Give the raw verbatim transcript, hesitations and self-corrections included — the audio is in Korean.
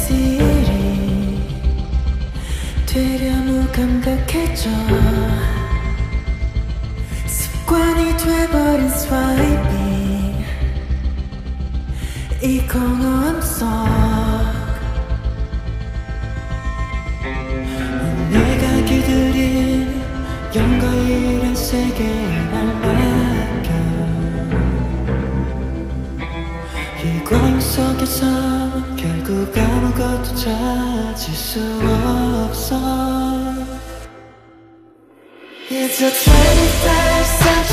일이 되려 무감각해져. 습관이 돼버린 스와이핑 이 공허함 속 내가 기다린 영광이란 세계에 날 맡겨. 이 광 속에서 결국 아무것도 찾을 수 없어. It's a twenty-first century